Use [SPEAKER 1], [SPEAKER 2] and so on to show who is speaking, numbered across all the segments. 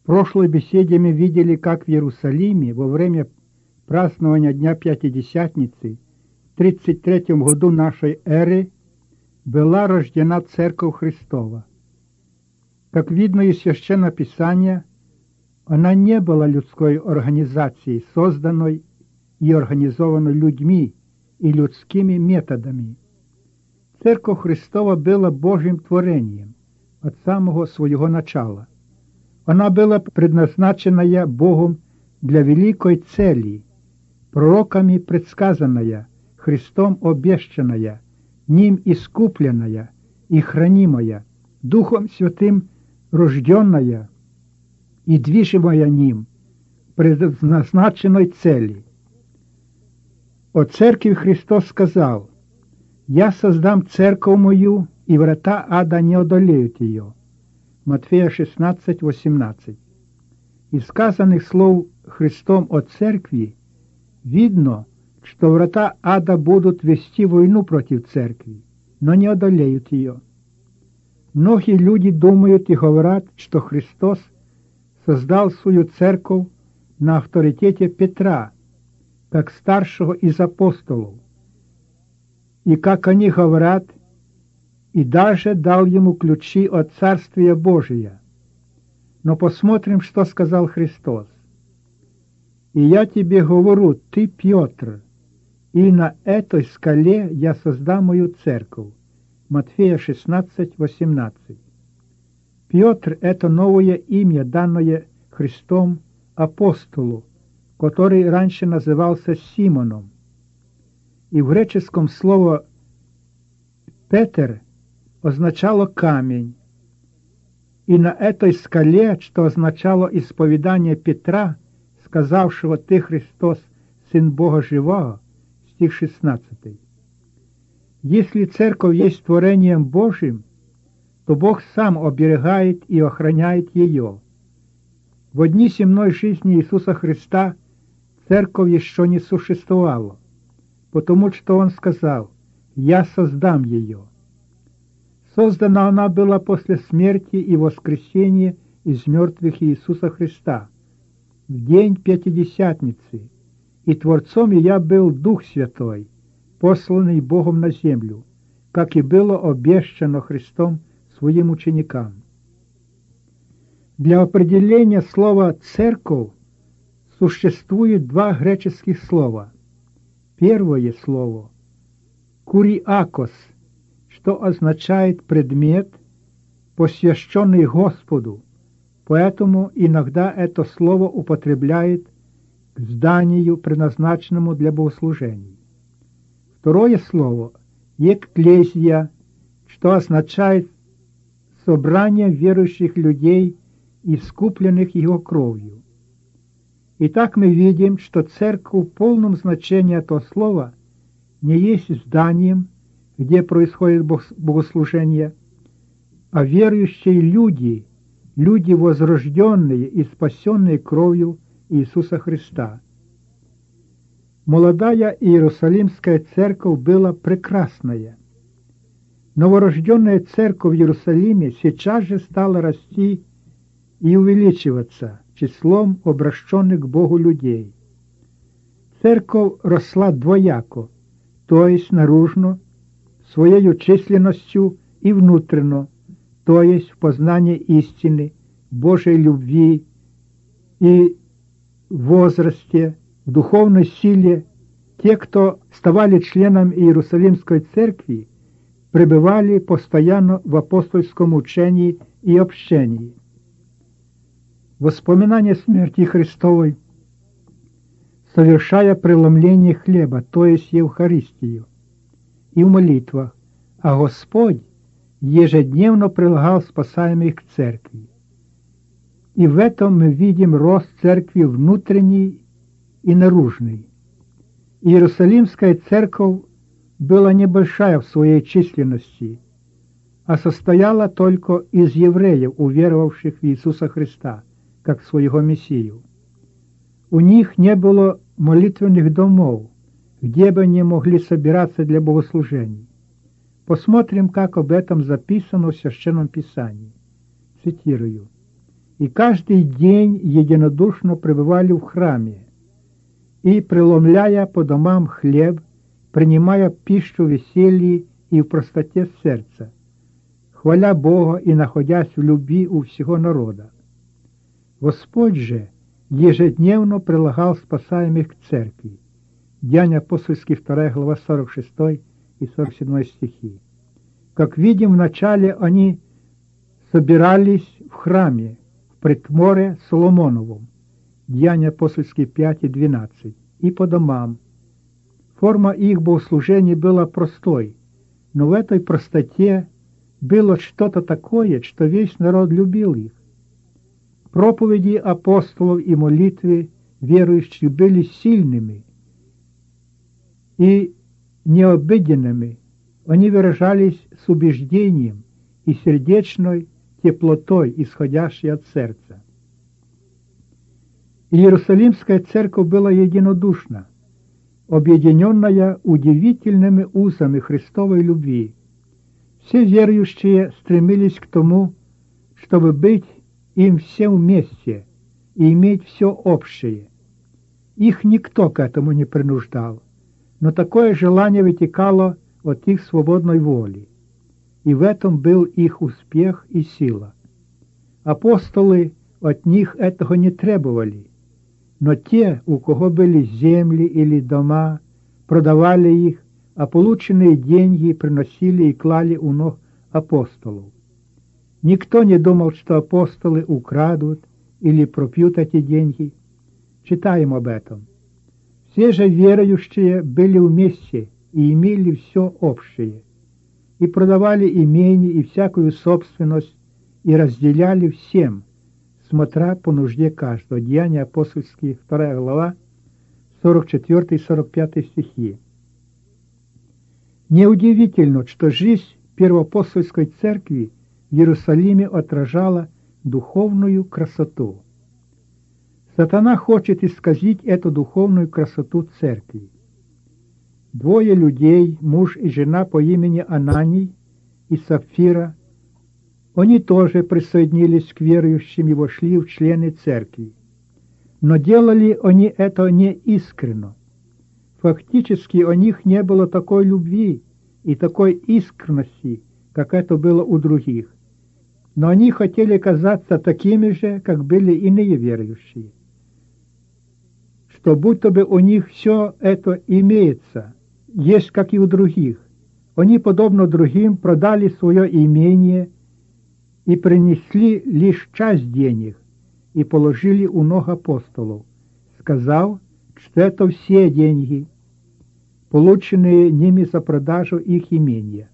[SPEAKER 1] В прошлой беседе мы видели, как в Иерусалиме во время празднования Дня Пятидесятницы в 33 году нашей эры была рождена Церковь Христова. Как видно из Священного Писания, она не была людской организацией, созданной и организованной людьми и людскими методами. Церковь Христова была Божьим творением от самого своего начала. Она была предназначенная Богом для великой цели, пророками предсказанная, Христом обещанная, Ним искупленная и хранимая, Духом Святым рожденная и движимая Ним, предназначенной цели. О Церкви Христос сказал: «Я создам церковь мою, и врата ада не одолеют ее». Матфея 16, 18. Из сказанных слов Христом о Церкви видно, что врата ада будут вести войну против Церкви, но не одолеют ее. Многие люди думают и говорят, что Христос создал свою Церковь на авторитете Петра, как старшего из апостолов, и, как они говорят, и даже дал ему ключи от Царствия Божия. Но посмотрим, что сказал Христос. «И я тебе говорю, ты Петр, и на этой скале я создам мою церковь». Матфея 16, 18. Петр – это новое имя, данное Христом апостолу, который раньше назывался Симоном. И в греческом слово «Петр» означало камень. И на этой скале, что означало исповедание Петра, сказавшего: «Ты, Христос, Сын Бога Живого», стих 16. Если церковь есть творением Божьим, то Бог сам оберегает и охраняет ее. В дни земной жизни Иисуса Христа церковь еще не существовала, потому что Он сказал: «Я создам ее». Создана она была после смерти и воскресения из мертвых Иисуса Христа, в день Пятидесятницы, и Творцом ее был Дух Святой, посланный Богом на землю, как и было обещано Христом своим ученикам. Для определения слова «церковь» существует два греческих слова. Первое слово «куриакос», что означает «предмет, посвященный Господу», поэтому иногда это слово употребляет к зданию, предназначенному для богослужений. Второе слово «екклезия», что означает «собрание верующих людей, искупленных Его кровью». Итак, мы видим, что церковь в полном значении этого слова не есть зданием, где происходит богослужение, а верующие люди, люди возрожденные и спасенные кровью Иисуса Христа. Молодая Иерусалимская церковь была прекрасная. Новорожденная церковь в Иерусалиме сейчас же стала расти и увеличиваться числом обращенных к Богу людей. Церковь росла двояко, то есть наружно, своей численностью, и внутренно, то есть в познании истины, Божьей любви и возрасте, в духовной силе. Те, кто ставали членами Иерусалимской церкви, пребывали постоянно в апостольском учении и общении. Воспоминание смерти Христовой, совершая преломление хлеба, то есть Евхаристию, и в молитвах, а Господь ежедневно прилагал спасаемых к церкви. И в этом мы видим рост церкви внутренний и наружный. Иерусалимская церковь была небольшая в своей численности, а состояла только из евреев, уверовавших в Иисуса Христа, как своего Мессию. У них не было молитвенных домов, где бы они могли собираться для богослужений. Посмотрим, как об этом записано в Священном Писании. Цитирую. и каждый день единодушно пребывали в храме, и, преломляя по домам хлеб, принимая пищу в веселье и в простоте сердца, хваля Бога и находясь в любви у всего народа. Господь же ежедневно прилагал спасаемых к церкви. Деяния апостольские, 2 глава, 46 и 47 стихи. Как видим, вначале они собирались в храме, в притворе Соломоновом, Деяния апостольские 5 и 12, и по домам. Форма их богослужения была простой, но в этой простоте было что-то такое, что весь народ любил их. Проповеди апостолов и молитвы верующих были сильными и необыденными. Они выражались с убеждением и сердечной теплотой, исходящей от сердца. Иерусалимская церковь была единодушна, объединенная удивительными узами Христовой любви. Все верующие стремились к тому, чтобы быть им все вместе и иметь все общее. Их никто к этому не принуждал, но такое желание вытекало от их свободной воли, и в этом был их успех и сила. Апостолы от них этого не требовали, но те, у кого были земли или дома, продавали их, а полученные деньги приносили и клали у ног апостолов. Никто не думал, что апостолы украдут или пропьют эти деньги. Читаем об этом. Все же верующие были вместе и имели все общее, и продавали имение и всякую собственность, и разделяли всем, смотря по нужде каждого. Деяния апостольские, 2 глава, 44 и 45 стихи. Неудивительно, что жизнь первоапостольской церкви в Иерусалиме отражала духовную красоту. Сатана хочет исказить эту духовную красоту церкви. Двое людей, муж и жена по имени Ананий и Сапфира, они тоже присоединились к верующим и вошли в члены церкви. Но делали они это не искренно. Фактически у них не было такой любви и такой искренности, как это было у других. Но они хотели казаться такими же, как были иные верующие. Что будто бы у них все это имеется, есть как и у других. Они, подобно другим, продали свое имение и принесли лишь часть денег и положили у ног апостолов, сказав, что это все деньги, полученные ними за продажу их имения.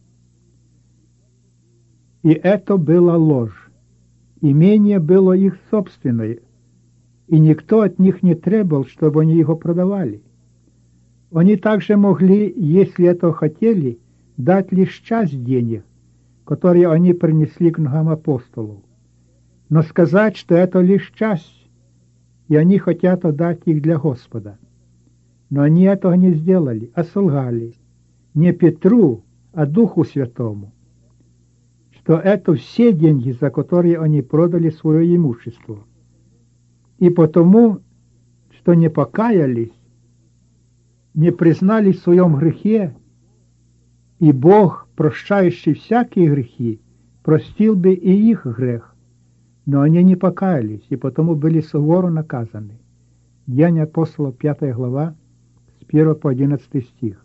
[SPEAKER 1] И это была ложь. Имение было их собственное, и никто от них не требовал, чтобы они его продавали. Они также могли, если этого хотели, дать лишь часть денег, которые они принесли к ногам апостолов. Но сказать, что это лишь часть, и они хотят отдать их для Господа. Но они этого не сделали, а солгали. Не Петру, а Духу Святому, что это все деньги, за которые они продали свое имущество. И потому, что не покаялись, не признали в своем грехе, и Бог, прощающий всякие грехи, простил бы и их грех. Но они не покаялись, и потому были сурово наказаны. Деяния апостолов, 5 глава, с 1 по 11 стих.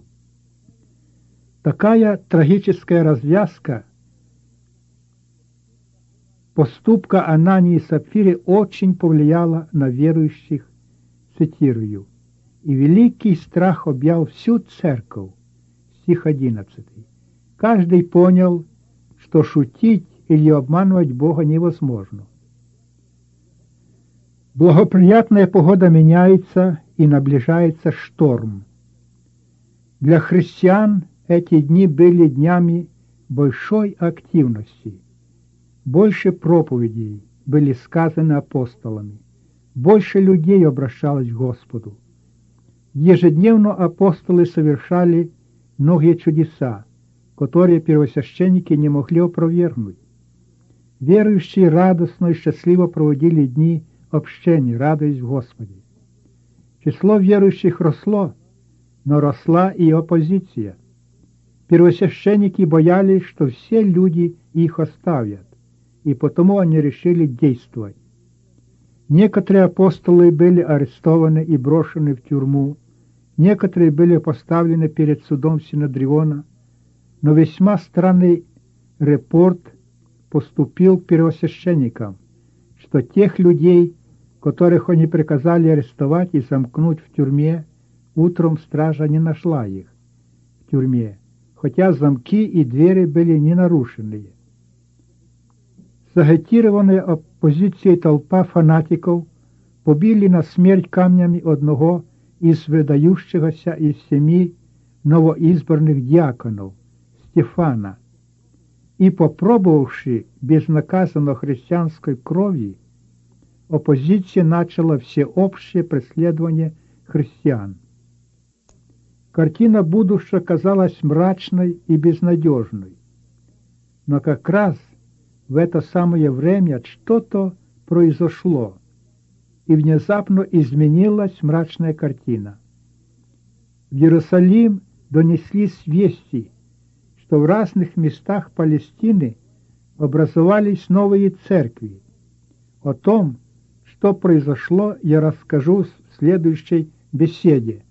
[SPEAKER 1] Такая трагическая развязка поступка Анании и Сапфиры очень повлияла на верующих, цитирую, «И великий страх объял всю церковь», стих 11. Каждый понял, что шутить или обманывать Бога невозможно. Благоприятная погода меняется, и наближается шторм. Для христиан эти дни были днями большой активности. Больше проповедей были сказаны апостолами, больше людей обращалось к Господу. Ежедневно апостолы совершали многие чудеса, которые первосвященники не могли опровергнуть. Верующие радостно и счастливо проводили дни общения, радуясь в Господе. Число верующих росло, но росла и оппозиция. Первосвященники боялись, что все люди их оставят, и потому они решили действовать. Некоторые апостолы были арестованы и брошены в тюрьму, некоторые были поставлены перед судом Синедриона, но весьма странный репорт поступил к первосвященникам, что тех людей, которых они приказали арестовать и замкнуть в тюрьме, утром стража не нашла их в тюрьме, хотя замки и двери были не нарушенные. Загитированная оппозицией толпа фанатиков побили на смерть камнями одного из выдающихся из 7 новоизбранных диаконов, Стефана, и, попробовавши безнаказанно христианской крови, оппозиция начала всеобщее преследование христиан. Картина будущего казалась мрачной и безнадежной, но как раз в это самое время что-то произошло, и внезапно изменилась мрачная картина. В Иерусалим донеслись вести, что в разных местах Палестины образовались новые церкви. О том, что произошло, я расскажу в следующей беседе.